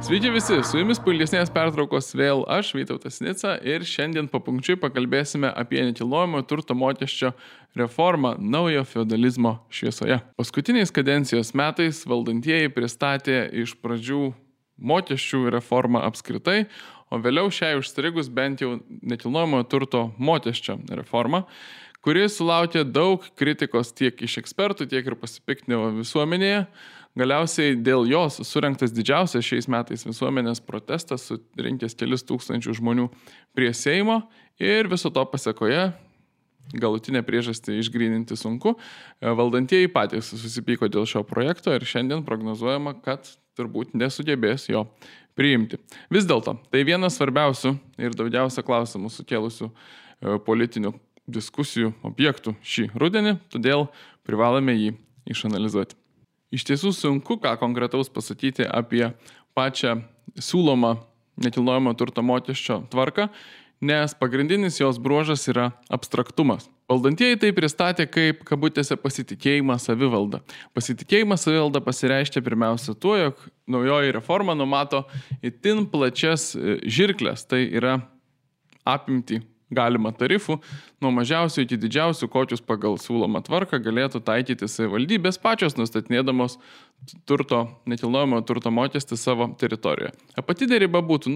Sveiki visi, su jumis po ilgesnės pertraukos vėl aš, Vytautas Sinica, ir šiandien papunkčiui pakalbėsime apie nekilnojamojo turto mokesčio reformą naujo feodalizmo šviesoje. Paskutiniais kadencijos metais valdantieji pristatė iš pradžių mokesčių reformą apskritai, o vėliau šiai užstrigus bent jau nekilnojamojo turto mokesčio reformą, kuri sulaukė daug kritikos tiek iš ekspertų, tiek ir pasipiktinimo visuomenėje. Galiausiai dėl jos surengtas didžiausias šiais metais visuomenės protestas, surinkęs kelis tūkstančių žmonių prie Seimo ir viso to pasekoje, galutinę priežastį išgryninti sunku, valdantieji patys susipyko dėl šio projekto ir šiandien prognozuojama, kad turbūt nesugebės jo priimti. Vis dėlto, tai vienas svarbiausių ir daugiausia klausimų sukėlusių politinių diskusijų objektų šį rudenį, todėl privalome jį išanalizuoti. Iš tiesų sunku ką konkretaus pasakyti apie pačią siūlomą nekilnojamo turto mokesčio tvarką, nes pagrindinis jos bruožas yra abstraktumas. Valdantieji tai pristatė kaip, kabutėse, pasitikėjimą savivaldą. Pasitikėjimas savivalda pasireiškia pirmiausia tuo, jog naujoji reforma numato itin plačias žirkles, tai yra apimti galima tarifų, nuo mažiausių iki didžiausių, kokius pagal siūlomą tvarką galėtų taikyti savivaldybės pačios nustatinėdamos nekilnojamojo turto mokestį savo teritorijoje. Apatinė riba būtų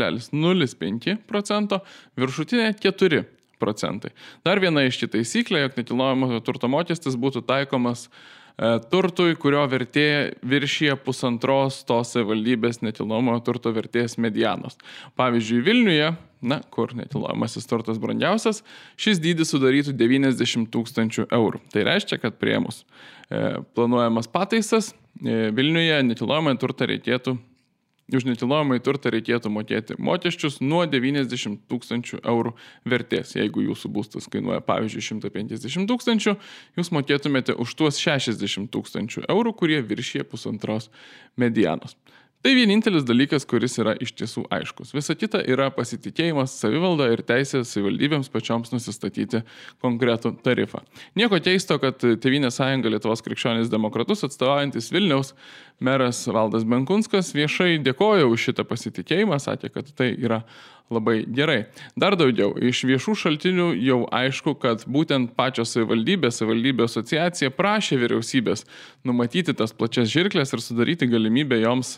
0,05%, viršutinė 4%. Dar viena iš šių taisyklė, jog nekilnojamojo turto mokestis būtų taikomas turtui, kurio vertė viršyje 1,5 tos savivaldybės nekilnojamojo turto vertės medianos. Pavyzdžiui, Vilniuje, kur nekilnojamasis turtas brangiausias, šis dydis sudarytų 90 000 eurų. Tai reiškia, kad priėmus planuojamas pataisas, Vilniuje už nekilnojamąjį turtą reikėtų mokėti mokesčius nuo 90 000 eurų vertės. Jeigu jūsų būstas kainuoja, pavyzdžiui, 150 000, jūs mokėtumėte už tuos 60 000 eurų, kurie viršyje 1,5 medianos. Tai vienintelis dalykas, kuris yra iš tiesų aiškus. Visa kita yra pasitikėjimas savivalda ir teisė savivaldybėms pačioms nusistatyti konkretų tarifą. Nieko keisto, kad Tėvynės sąjunga Lietuvos krikščionis demokratus atstovaujantis Vilniaus meras Valdas Benkunskas viešai dėkojo už šitą pasitikėjimą, sakė, kad tai yra labai gerai. Dar daugiau, iš viešų šaltinių jau aišku, kad būtent pačios savivaldybių asociacija prašė vyriausybės numatyti tas plačias žirkles ir sudaryti galimybę joms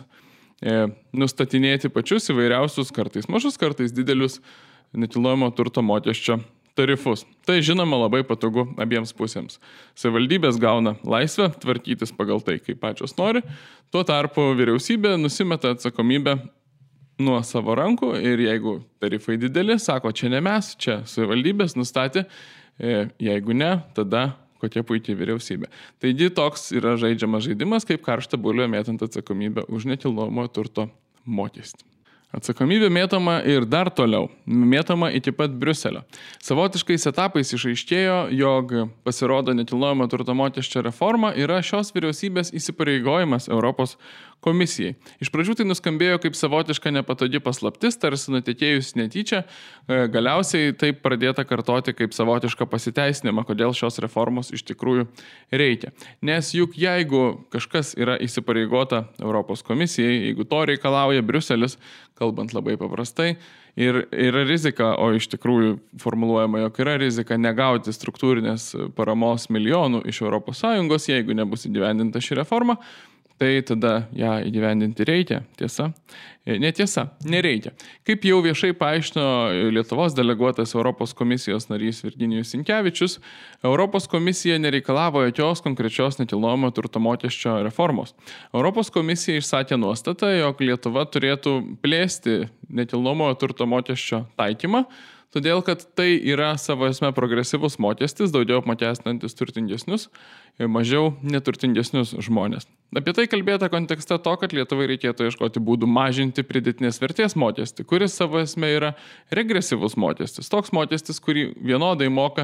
nustatinėti pačius įvairiausius, kartais mažus, kartais didelius nekilnojamo turto mokesčio tarifus. Tai žinoma labai patogu abiems pusėms. Savivaldybės gauna laisvę tvarkytis pagal tai, kaip pačios nori, tuo tarpu vyriausybė nusimeta atsakomybę nuo savo rankų ir jeigu tarifai dideli, sako, čia ne mes, čia savivaldybės nustatė, jeigu ne, tada kokia puikiai vyriausybė. Taigi toks yra žaidžiamas žaidimas, kaip karštą bulvę mėtant atsakomybę už nekilnojamojo turto mokestį. Atsakomybė mėtoma ir dar toliau, mėtoma iki pat Briuselio. Savotiškais etapais išaiškėjo, jog pasirodo nekilnojamo turto mokesčio reforma yra šios vyriausybės įsipareigojimas Europos komisijai. Iš pradžių tai nuskambėjo kaip savotiška nepatogi paslaptis, tarsi nutekėjus netyčia, galiausiai taip pradėta kartoti kaip savotišką pasiteisinimą, kodėl šios reformos iš tikrųjų reikia. Nes juk jeigu kažkas yra įsipareigota Europos komisijai, jeigu to reikalauja Briuselis, kalbant labai paprastai, ir yra rizika, o iš tikrųjų formuluojama, jog yra rizika negauti struktūrinės paramos milijonų iš ES, jeigu nebus įgyvendinta ši reforma, tai tada ją įgyvendinti reikia. Tiesa? Netiesa, nereikia. Kaip jau viešai paaiškino Lietuvos deleguotas Europos komisijos narys Virginijus Sinkevičius, Europos komisija nereikalavo jokios konkrečios nekilnojamo turto mokesčio reformos. Europos komisija išsakė nuostatą, jog Lietuva turėtų plėsti nekilnojamojo turto mokesčio taikymą, todėl, kad tai yra savo esme progresyvus mokestis, daugiau apmokestinantis turtingesnius, mažiau neturtingesnius žmonės. Apie tai kalbėta kontekste to, kad Lietuvai reikėtų ieškoti būdų mažinti pridėtinės vertės mokestį, kuris savo esme yra regresyvus mokestis. Toks mokestis, kurį vienodai moka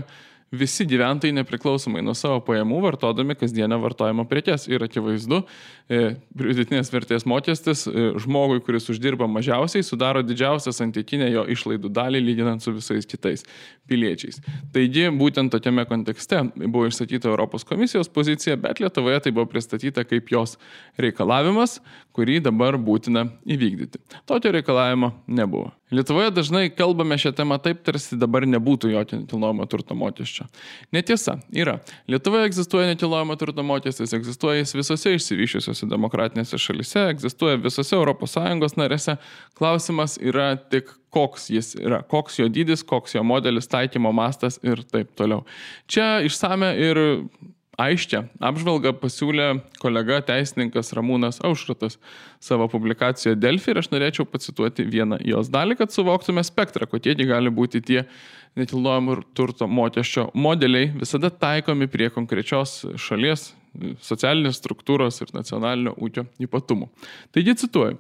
visi gyventojai nepriklausomai nuo savo pajamų vartodami kasdienio vartojimo prekes. Ir akivaizdu, pridėtinės vertės mokestis žmogui, kuris uždirba mažiausiai, sudaro didžiausią santykinę jo išlaidų dalį lyginant su visais kitais piliečiais. Taigi, būtent tokiame kontekste buvo išsakyta Europos komisijos pozicija, bet Lietuvoje tai buvo pristatyta kaip jos reikalavimas, kurį dabar būtina įvykdyti. Tokio reikalavimo nebuvo. Lietuvoje dažnai kalbame šią temą taip, tarsi dabar nebūtų jokio nekilnojamo turto mokesčio. Netiesa, yra. Lietuvoje egzistuoja nekilnojamo turto mokestis, egzistuoja jis visose išsivyščiusiose demokratinėse šalise, egzistuoja visose ES narėse. Klausimas yra tik, koks jis yra, koks jo dydis, koks jo modelis, taikymo mastas ir taip toliau. Čia išsame ir aiškią apžvalgą pasiūlė kolega teisininkas Ramūnas Aušrotas savo publikacijoje Delfi ir aš norėčiau pacituoti vieną jos dalį, kad suvoktume spektrą, kokiegi gali būti tie nekilnojamo turto mokesčio modeliai visada taikomi prie konkrečios šalies, socialinės struktūros ir nacionalinio ūkio ypatumų. Taigi cituoju.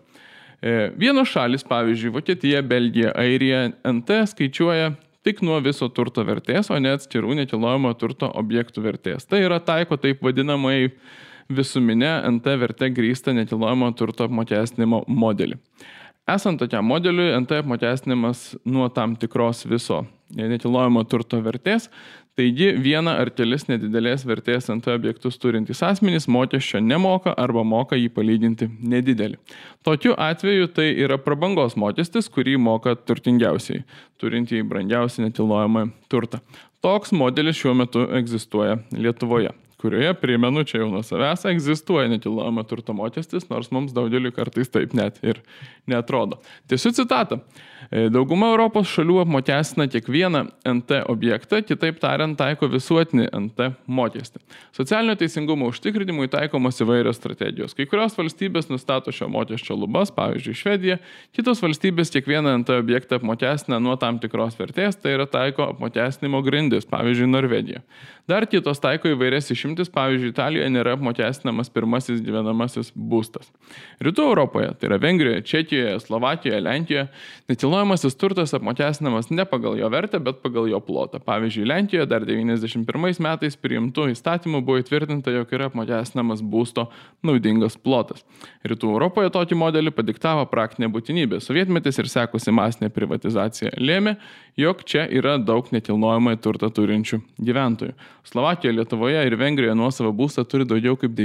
Vienos šalis, pavyzdžiui, Vokietija, Belgija, Airija, NT skaičiuoja tik nuo viso turto vertės, o ne atskirų nekilnojamo turto objektų vertės. Tai yra taiko taip vadinamai visuminė NT verte grįstą nekilnojamo turto apmokestinimo modelį. Esant tokiam modeliui, NT apmokestinimas nuo tam tikros viso nekilnojamo turto vertės, taigi vieną ar kelis nedidelės vertės NT objektus turintys asmenys mokesčio nemoka arba moka jį palyginti nedidelį. Tokiu atveju tai yra prabangos mokestis, kurį moka turtingiausiai, turintieji brangiausią nekilnojamą turtą. Toks modelis šiuo metu egzistuoja Lietuvoje, kurioje, primenu, čia jau nuo savęs, egzistuoja nekilnojamo turto mokestis, nors mums daugeliu kartais taip net ir neatrodo. Tiesiu citatą. Dauguma Europos šalių apmokestina kiekvieną NT objektą, kitaip tariant, taiko visuotinį NT mokestį. Socialinio teisingumo užtikrinimui taikomos įvairios strategijos. Kai kurios valstybės nustato šio mokesčio lubas, pavyzdžiui, Švedija, kitos valstybės kiekvieną NT objektą apmokestina nuo tam tikros vertės, tai yra taiko apmokestinimo grindis, pavyzdžiui, Norvegija. Dar kitos taiko įvairias išimtis, pavyzdžiui, Italijoje nėra apmokestinamas pirmasis gyvenamasis būstas. Rytų Europoje, tai yra Vengrijoje, Čekijoje, Slovakijoje, Lenkijoje, nekilnojamasis turtas apmokestinamas ne pagal jo vertę, bet pagal jo plotą. Pavyzdžiui, Lenkijoje dar 91 metais priimtų įstatymų buvo įtvirtinta, jog yra apmokestinamas būsto naudingas plotas. Rytų Europoje tokį modelį padiktavo praktinė būtinybė. Sovietmetis ir sekusi masinė privatizacija lėmė, jog čia yra daug nekilnojamąjį turtą turinčių gyventojų. Slovakijoje, Lietuvoje ir Vengrijoje nuosavą būstą turi daugiau kaip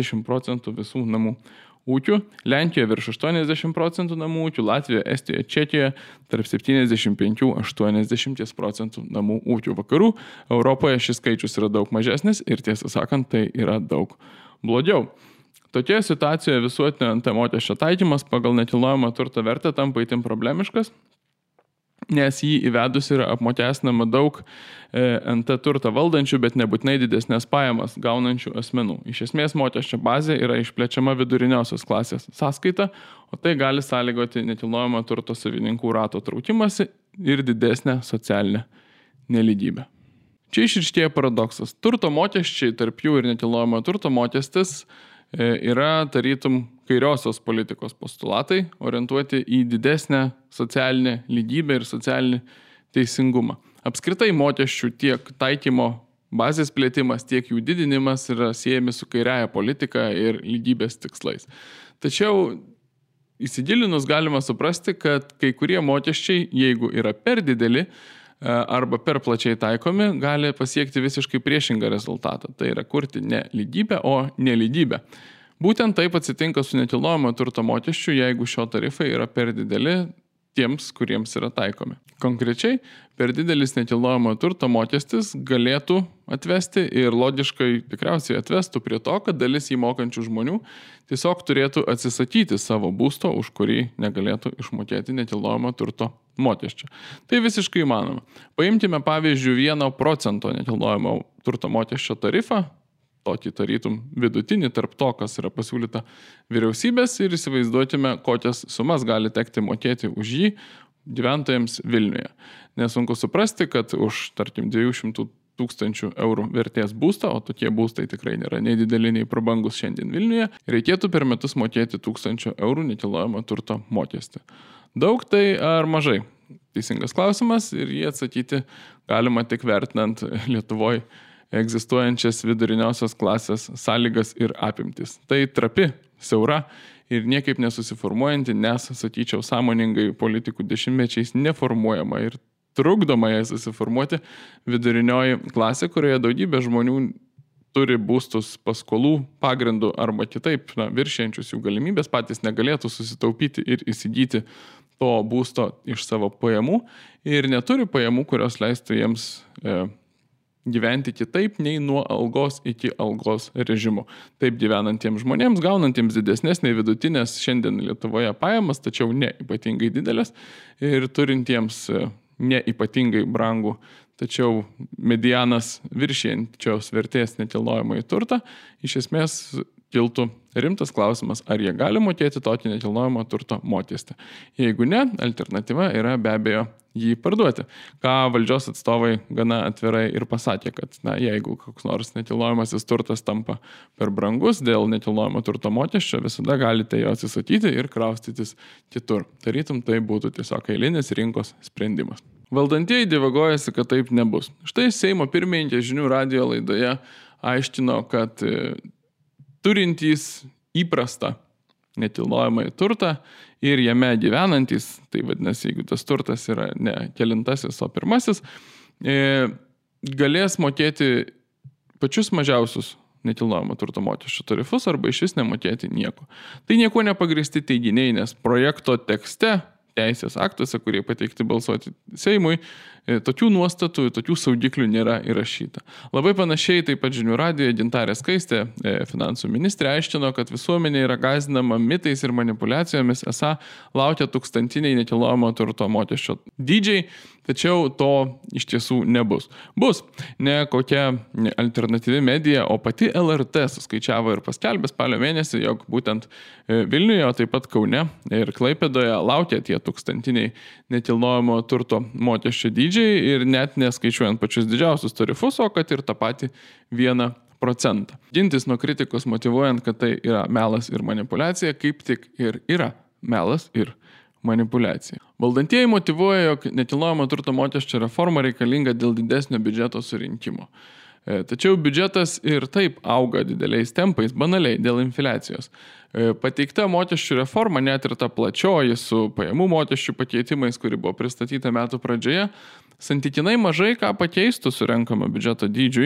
90% visų namų ūkių, Lenkijoje virš 80% namų ūkių, Latvijoje, Estijoje, Čekijoje tarp 75–80% namų ūkių. Vakarų Europoje šis skaičius yra daug mažesnis ir tiesą sakant, tai yra daug blogiau. Tokioje situacijoje visuotinio NT mokesčio taikymas pagal nekilnojamą turto vertę tampa itin problemiškas, nes jį įvedus yra apmokestinama daug NT turtą valdančių, bet nebūtinai didesnės pajamas gaunančių asmenų. Iš esmės mokesčio bazė yra išplečiama viduriniosios klasės sąskaita, o tai gali sąlygoti nekilnojamo turto savininkų rato traukimąsi ir didesnę socialinę nelygybę. Čia išryškėja paradoksas. Turto mokesčiai, tarp jų ir nekilnojamo turto mokestis, yra tarytum kairiosios politikos postulatai, orientuoti į didesnę socialinę lygybę ir socialinį teisingumą. Apskritai mokesčių tiek taikymo bazės plėtimas, tiek jų didinimas yra siejami su kairiaja politika ir lygybės tikslais. Tačiau įsigilinus galima suprasti, kad kai kurie mokesčiai, jeigu yra per dideli arba per plačiai taikomi, gali pasiekti visiškai priešingą rezultatą. Tai yra kurti ne lygybę, o nelygybę. Būtent taip atsitinka su nekilnojamo turto mokesčiu, jeigu šio tarifai yra per dideli tiems, kuriems yra taikomi. Konkrečiai, per didelis nekilnojamo turto mokestis galėtų atvesti ir logiškai tikriausiai atvestų prie to, kad dalis įmokančių žmonių tiesiog turėtų atsisakyti savo būsto, už kurį negalėtų išmokėti nekilnojamo turto mokesčio. Tai visiškai įmanoma. Paimkime pavyzdžiui 1% nekilnojamo turto mokesčio tarifą, tokį tarytum vidutinį tarp to, kas yra pasiūlyta vyriausybės ir įsivaizduokime, kokias sumas gali tekti mokėti už jį gyventojams Vilniuje. Nesunku suprasti, kad už, tarkim, 200 000 eurų vertės būstą, o tokie būstai tikrai nėra nei dideli, nei prabangus šiandien Vilniuje, reikėtų per metus mokėti 1000 eurų nekilnojamo turto mokestį. Daug tai ar mažai? teisingas klausimas ir jį atsakyti galima tik vertinant Lietuvoje egzistuojančias viduriniosios klasės sąlygas ir apimtis. Tai trapi, siaura ir niekaip nesusiformuojanti, nes, sakyčiau, sąmoningai politikų dešimtmečiais neformuojama ir trukdoma jai susiformuoti vidurinioji klasė, kurioje daugybė žmonių turi būstus paskolų pagrindų arba kitaip viršiančius jų galimybės, patys negalėtų susitaupyti ir įsigyti to būsto iš savo pajamų ir neturi pajamų, kurios leistų jiems gyventi kitaip nei nuo algos iki algos režimo. Taip gyvenantiems žmonėms, gaunantiems didesnės nei vidutinės šiandien Lietuvoje pajamas, tačiau ne ypatingai didelės ir turintiems ne ypatingai brangų, tačiau medianas viršijančios vertės nekilnojamąjį turtą, iš esmės kiltų rimtas klausimas, ar jie gali mokėti tokį nekilnojamo turto mokestį. Jeigu ne, alternatyva yra be abejo jį parduoti. Ką valdžios atstovai gana atvirai ir pasakė, kad jeigu koks nors nekilnojamasis turtas tampa per brangus dėl nekilnojamo turto mokesčio, visada galite jo atsisakyti ir kraustytis kitur. Tarytum tai būtų tiesiog eilinis rinkos sprendimas. Valdantieji divagojasi, kad taip nebus. Štai Seimo pirmininkė žinių radijo laidoje aiškino, kad turintys įprastą nekilnojamąjį turtą ir jame gyvenantys, tai vadinasi, jeigu tas turtas yra ne kelintasis, o pirmasis, galės mokėti pačius mažiausius nekilnojamo turto mokesčio tarifus arba iš vis nemokėti nieko. Tai nieko nepagrįsti teiginiai, nes projekto tekste, teisės aktuose, kurie pateikti balsuoti Seimui, tokių nuostatų, tokių saugiklių nėra įrašyta. Labai panašiai taip pat žinių radijoje Gintarė Skaistė, finansų ministrė, aiškino, kad visuomenė yra gąsdinama mitais ir manipulacijomis, esą laukia tūkstantiniai nekilnojamo turto mokesčio dydžiai, tačiau to iš tiesų nebus. Bus ne kokia alternatyvi medija, o pati LRT suskaičiavo ir paskelbė spalio mėnesį, jog būtent Vilniuje, o taip pat Kaune ir Klaipėdoje laukia tie tūkstantiniai nekilnojamo turto mokesčio dydžiai ir net neskaičiuojant pačius didžiausius tarifus, o kad ir tą patį 1%. Gintis nuo kritikos motyvuojant, kad tai yra melas ir manipulacija, kaip tik ir yra melas ir manipulacija. Valdantieji motyvuoja, jog nekilnojamo turto mokesčio reforma reikalinga dėl didesnio biudžeto surinkimo. Tačiau biudžetas ir taip auga dideliais tempais, banaliai dėl infliacijos. Pateikta mokesčių reforma, net ir ta plačioji su pajamų mokesčių pakeitimais, kuri buvo pristatyta metų pradžioje, santykinai mažai ką pakeistų surenkamo biudžeto dydžiui,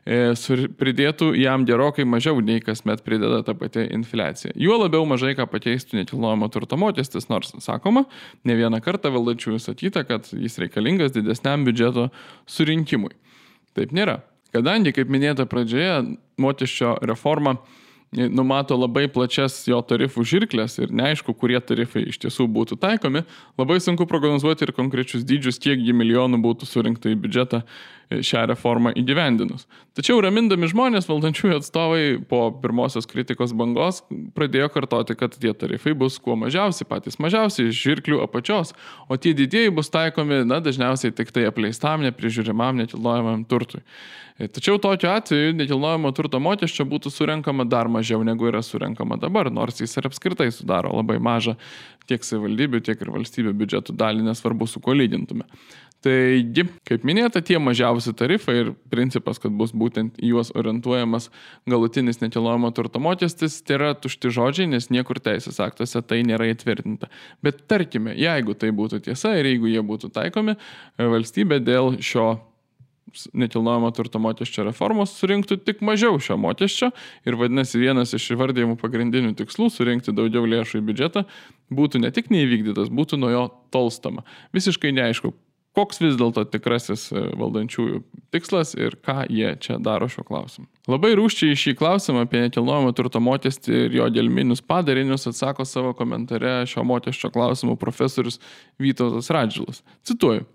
pridėtų jam gerokai mažiau nei kasmet prideda ta pati infliacija. Juo labiau mažai ką pakeistų nekilnojamo turto mokestis, nors, sakoma, ne vieną kartą valdančiųjų sakyta, kad jis reikalingas didesniam biudžeto surinkimui. Taip nėra. Kadangi, kaip minėta pradžioje, mokesčio reforma numato labai plačias jo tarifų žirklės ir neaišku, kurie tarifai iš tiesų būtų taikomi, labai sunku prognozuoti ir konkrečius dydžius, kiekgi milijonų būtų surinkta į biudžetą šią reformą įgyvendinus. Tačiau ramindami žmonės, valdančiųjų atstovai po pirmosios kritikos bangos pradėjo kartoti, kad tie tarifai bus kuo mažiausi, patys mažiausi iš žirklių apačios, o tie didieji bus taikomi, dažniausiai tik tai apleistam, neprižiūrimam nekilnojamam turtui. Tačiau tokiu atveju nekilnojamo turto mokesčio būtų surenkama dar mažiau negu yra surenkama dabar, nors jis ir apskritai sudaro labai mažą tiek savivaldybių, tiek ir valstybių biudžetų dalį, nesvarbu su kuo lygintume. Taigi, kaip minėta, tie mažiausi tarifai ir principas, kad bus būtent į juos orientuojamas galutinis nekilnojamo turto mokestis, tai yra tušti žodžiai, nes niekur teisės aktuose tai nėra įtvirtinta. Bet tarkime, jeigu tai būtų tiesa ir jeigu jie būtų taikomi, valstybė dėl šio nekilnojamo turto mokesčio reformos surinktų tik mažiau šio mokesčio ir vadinasi vienas iš įvardėjimų pagrindinių tikslų surinkti daugiau lėšų į biudžetą būtų ne tik neįvykdytas, būtų nuo jo tolstama. Visiškai neaišku, koks vis dėlto tikrasis valdančiųjų tikslas ir ką jie čia daro šiuo klausimu. Labai rūsčiai šį klausimą apie nekilnojamo turto mokestį ir jo gelminius padarinius atsako savo komentare šio mokesčio klausimų profesorius Vytautas Radžvilas. Cituoju.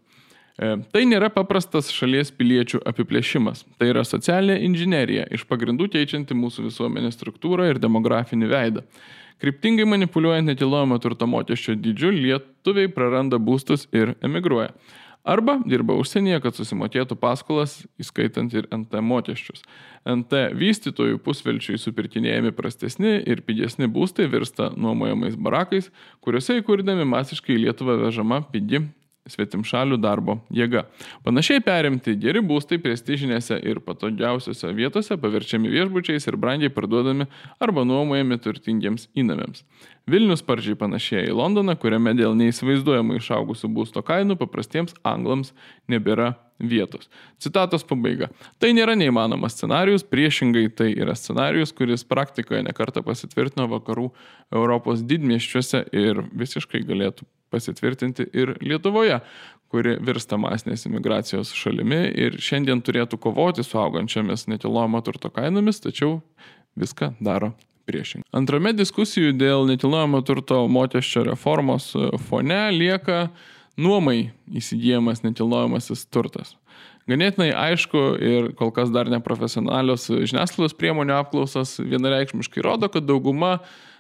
Tai nėra paprastas šalies piliečių apiplėšimas. Tai yra socialinė inžinerija, iš pagrindų keičianti mūsų visuomenės struktūrą ir demografinį veidą. Kryptingai manipuliuojant nekilnojamo turto mokesčio dydžiu, lietuviai praranda būstus ir emigruoja. Arba dirba užsienyje, kad susimokėtų paskolas, įskaitant ir NT mokesčius. NT vystytojų pusvelčiui supirkinėjami prastesni ir pigesni būstai virsta nuomojamais barakais, kuriuose įkurdami masiškai į Lietuvą vežama pigi svetimšalių darbo jėga. Panašiai perimti geri būstai prestižinėse ir patogiausiose vietose paverčiami viešbučiais ir brangiai parduodami arba nuomojami turtingiems įnamiams. Vilnius sparčiai panašėja į Londoną, kuriame dėl neįsivaizduojamai išaugusių būsto kainų paprastiems anglams nebėra vietos. Citatos pabaiga. Tai nėra neįmanomas scenarijus, priešingai tai yra scenarijus, kuris praktikoje nekartą pasitvirtino vakarų Europos didmiesčiuose ir visiškai galėtų pasitvirtinti ir Lietuvoje, kuri virsta masinės imigracijos šalimi ir šiandien turėtų kovoti su augančiomis nekilnojamo turto kainomis, tačiau viską daro priešingai. Antrame diskusijų dėl nekilnojamo turto mokesčio reformos fone lieka nuomai įsigyjamas nekilnojamasis turtas. Ganėtinai aišku ir kol kas dar neprofesionalios žiniasklaidos priemonių apklausos vienareikšmiškai rodo, kad dauguma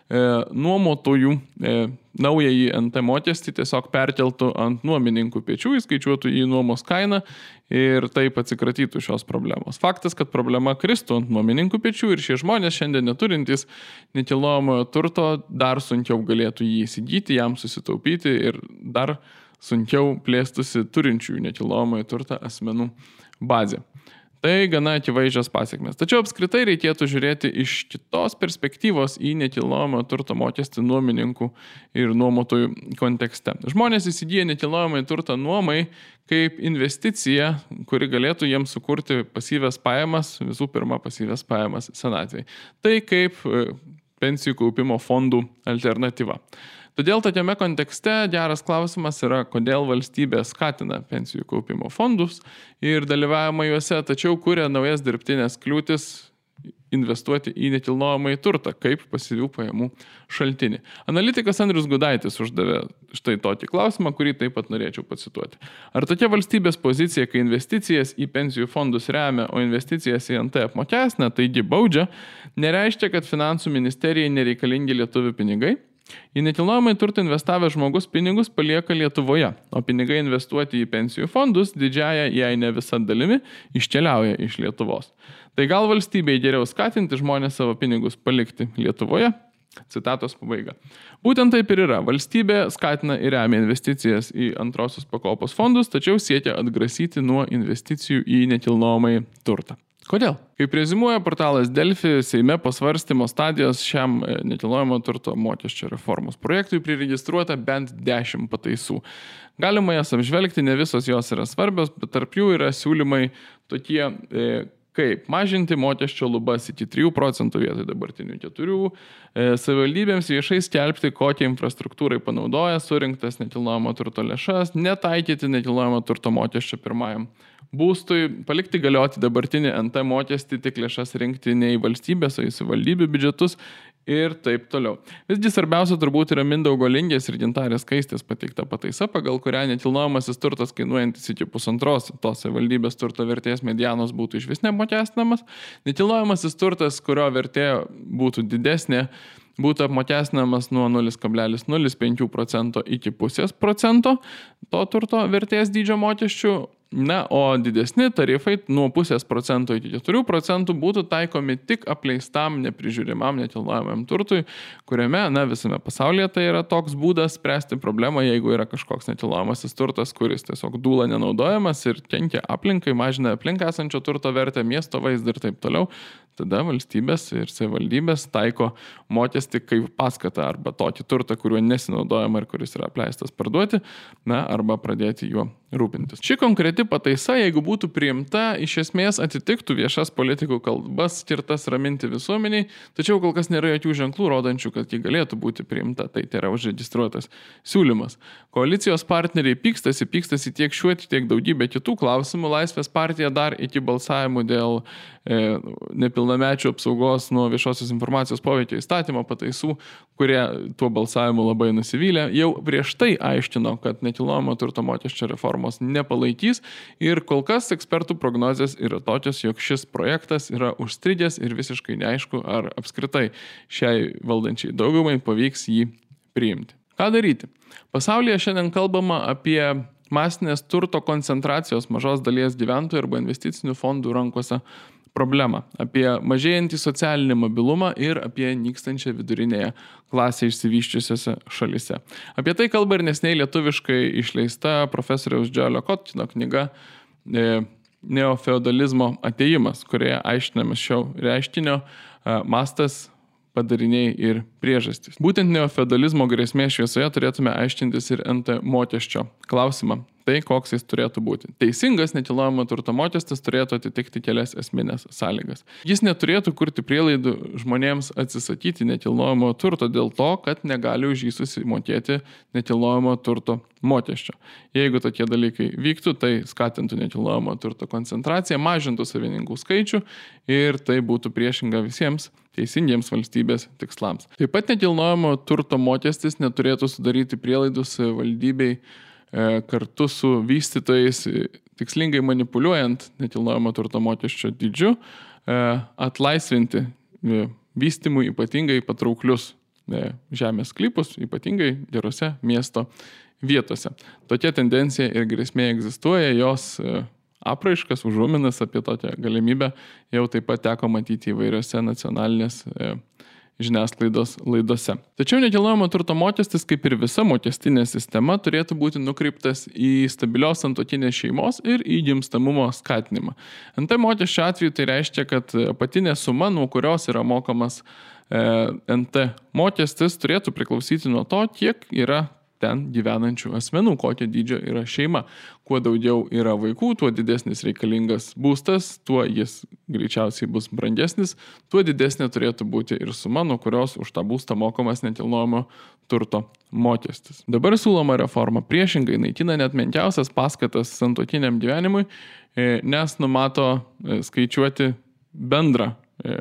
nuomotojų naująjį NT mokestį tiesiog perkeltų ant nuomininkų pečių, įskaičiuotų į nuomos kainą ir taip atsikratytų šios problemos. Faktas, kad problema kristų ant nuomininkų pečių ir šie žmonės šiandien neturintys nekilnojamojo turto dar sunkiau galėtų jį įsigyti, jam susitaupyti ir dar sunkiau plėstusi turinčių nekilnojamojo turtą asmenų bazė. Tai gana akivaizdžios pasiekmes. Tačiau apskritai reikėtų žiūrėti iš kitos perspektyvos į nekilnojamo turto mokestį nuomininkų ir nuomotojų kontekste. Žmonės įsigyja nekilnojamą turtą nuomai kaip investicija, kuri galėtų jiems sukurti pasyvias pajamas, visų pirma pasyvias pajamas senatvėje. Tai kaip pensijų kaupimo fondų alternatyva. Todėl tokiame kontekste geras klausimas yra, kodėl valstybė skatina pensijų kaupimo fondus ir dalyvavimą juose, tačiau kuria naujas dirbtinės kliūtis investuoti į nekilnojamąjį turtą kaip pasyvių pajamų šaltinį. Analitikas Andrius Gudaitis uždavė štai tokį klausimą, kurį taip pat norėčiau pacituoti. Ar tokia valstybės pozicija, kai investicijas į pensijų fondus remia, o investicijas į NT apmokestina, taigi baudžia, nereiškia, kad finansų ministerijai nereikalingi lietuvių pinigai? Į nekilnojamąjį turtą investavęs žmogus pinigus palieka Lietuvoje, o pinigai investuoti į pensijų fondus didžiąją, jei ne visą dalimi, iškeliauja iš Lietuvos. Tai gal valstybei geriau skatinti žmonės savo pinigus palikti Lietuvoje? Citatos pabaiga. Būtent taip ir yra. Valstybė skatina ir remia investicijas į antrosios pakopos fondus, tačiau siekia atgrasyti nuo investicijų į nekilnojamąjį turtą. Kodėl? Kaip rezimuoja portalas Delfi, Seime po svarstymo stadijos šiam nekilnojamo turto mokesčio reformos projektui priregistruota bent 10 pataisų. Galima jas apžvelgti, ne visos jos yra svarbios, bet tarp jų yra siūlymai tokie kaip mažinti mokesčio lubas iki 3 procentų vietoj dabartinių 4, savivaldybėms viešai skelbti, kokią infrastruktūrai panaudoja surinktas nekilnojamo turto lėšas, netaikyti nekilnojamo turto mokesčio pirmajam būstui, palikti galioti dabartinį NT mokestį, tik lėšas rinkti ne į valstybės, o į savivaldybių biudžetus ir taip toliau. Visgi svarbiausia turbūt yra Mindaugo Lingės ir Gintarės Skaistės pateikta pataisa, pagal kurią nekilnojamasis turtas kainuojantis iki 1,5 tos savivaldybės turto vertės medianos būtų išvis neapmokestinamas. Nekilnojamasis turtas, kurio vertė būtų didesnė, būtų apmokestinamas nuo 0,05 procento iki 0,5% to turto vertės dydžio mokesčių. Na, o didesni tarifai nuo 0,5% iki 4% būtų taikomi tik apleistam, neprižiūrimam nekilnojamam turtui, kuriame, visame pasaulyje tai yra toks būdas spręsti problemą, jeigu yra kažkoks nekilnojamasis turtas, kuris tiesiog dūla nenaudojamas ir kenkia aplinkai, mažina aplink esančio turto vertę, miesto vaizdą ir taip toliau. Tada valstybės ir savivaldybės taiko mokestį kaip paskatą arba tokį turtą, kuriuo nesinaudojama ir kuris yra apleistas parduoti, arba pradėti juo rūpintis. Ši konkreti pataisa, jeigu būtų priimta, iš esmės atitiktų viešas politikų kalbas skirtas raminti visuomeniai, tačiau kol kas nėra jokių ženklų rodančių, kad ji galėtų būti priimta, tai yra užregistruotas siūlymas. Koalicijos partneriai pykstasi tiek šiuo, tiek daugybė kitų klausimų. Laisvės partija dar iki balsavimų dėl nepilnamečių apsaugos nuo viešosios informacijos poveikio įstatymo pataisų, kurie tuo balsavimu labai nusivylė, jau prieš tai aiškino, kad nekilnojamo turto mokesčio reformos nepalaikys ir kol kas ekspertų prognozės yra tokios, jog šis projektas yra užstrigęs ir visiškai neaišku, ar apskritai šiai valdančiai daugumai pavyks jį priimti. Ką daryti? Pasaulyje šiandien kalbama apie masinės turto koncentracijos mažos dalies gyventojų arba investicinių fondų rankose problemą, apie mažėjantį socialinį mobilumą ir apie nykstančią vidurinėje klasę išsivysčiusiose šalise. Apie tai kalba ir neseniai lietuviškai išleista profesoriaus Joelio Kotkino knyga Neofeodalizmo atėjimas, kurioje aiškinamas šio reiškinio mastas, padariniai ir priežastys. Būtent neofeodalizmo grėsmės šviesoje turėtume aiškintis ir NT mokesčio klausimą. Tai, koks jis turėtų būti. Teisingas nekilnojamo turto mokestis turėtų atitikti kelias esminės sąlygas. Jis neturėtų kurti prielaidų žmonėms atsisakyti nekilnojamo turto dėl to, kad negali už jį susimokėti nekilnojamo turto mokesčio. Jeigu tokie dalykai vyktų, tai skatintų nekilnojamo turto koncentraciją, mažintų savininkų skaičių ir tai būtų priešinga visiems teisingiems valstybės tikslams. Taip pat nekilnojamo turto mokestis neturėtų sudaryti prielaidų savivaldybei kartu su vystytojais, tikslingai manipuliuojant nekilnojamo turto mokesčio dydžiu, atlaisvinti vystymui ypatingai patrauklius žemės sklypus, ypatingai gerose miesto vietose. Tokia tendencija ir grėsmė egzistuoja, jos apraiškas, užuominas apie tokią galimybę jau taip pat teko matyti įvairiose nacionalinės žiniasklaidos laidose. Tačiau nekilnojamo turto mokestis, kaip ir visa mokestinė sistema, turėtų būti nukreiptas į stabilios santuokinės šeimos ir į gimstamumo skatinimą. NT mokesčio atveju tai reiškia, kad apatinė suma, nuo kurios yra mokamas NT mokestis, turėtų priklausyti nuo to, kiek yra ten gyvenančių asmenų, kokio dydžio yra šeima. Kuo daugiau yra vaikų, tuo didesnis reikalingas būstas, tuo jis greičiausiai bus brangesnis, tuo didesnė turėtų būti ir suma, nuo kurios už tą būstą mokamas nekilnojamo turto mokestis. Dabar siūloma reforma priešingai naikina net menkiausias paskatas santuokiniam gyvenimui, nes numato skaičiuoti bendrą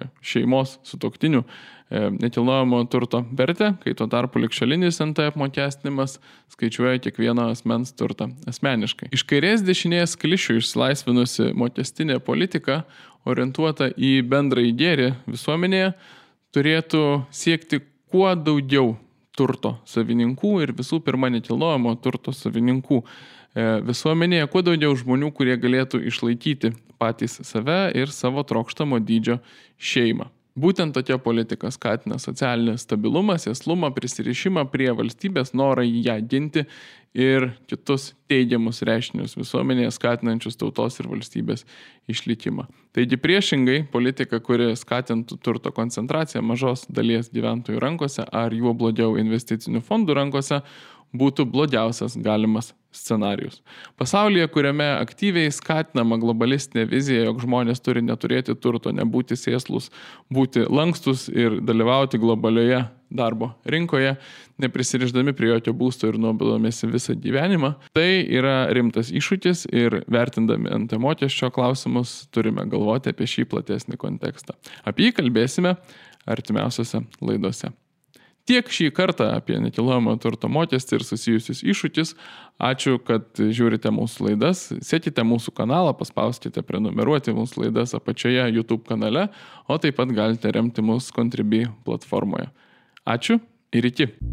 šeimos sutuoktinių nekilnojamo turto vertę, kai tuo tarpu ligšiolinis NT apmokestinimas skaičiuoja kiekvieno asmens turtą asmeniškai. Iš kairės dešinės klišių išsilaisvinusi mokestinė politika, orientuota į bendrąjį gėrį visuomenėje, turėtų siekti kuo daugiau turto savininkų ir visų pirma nekilnojamo turto savininkų visuomenėje, kuo daugiau žmonių, kurie galėtų išlaikyti patys save ir savo trokštamo dydžio šeimą. Būtent tokia politika skatina socialinį stabilumą, sėslumą, prisirišimą prie valstybės, norą ją ginti ir kitus teigiamus reiškinius visuomenėje skatinančius tautos ir valstybės išlikimą. Taigi priešingai, politika, kuri skatintų turto koncentraciją mažos dalies gyventojų rankose ar juo blogiau investicinių fondų rankose, būtų blogiausias galimas scenarijus. Pasaulyje, kuriame aktyviai skatinama globalistinė vizija, jog žmonės turi neturėti turto, nebūti sėslus, būti lankstus ir dalyvauti globalioje darbo rinkoje, neprisirišdami prie jokio būsto ir nuobodamiesi visą gyvenimą, tai yra rimtas iššūkis ir vertindami NT mokesčio klausimus turime galvoti apie šį platesnį kontekstą. Apie jį kalbėsime artimiausiose laidose. Tiek šį kartą apie nekilnojamo turto mokestį ir susijusius iššūkius. Ačiū, kad žiūrite mūsų laidas. Sekite mūsų kanalą, paspauskite prenumeruoti mūsų laidas apačioje YouTube kanale, o taip pat galite remti mūsų Contribui platformoje. Ačiū ir iki.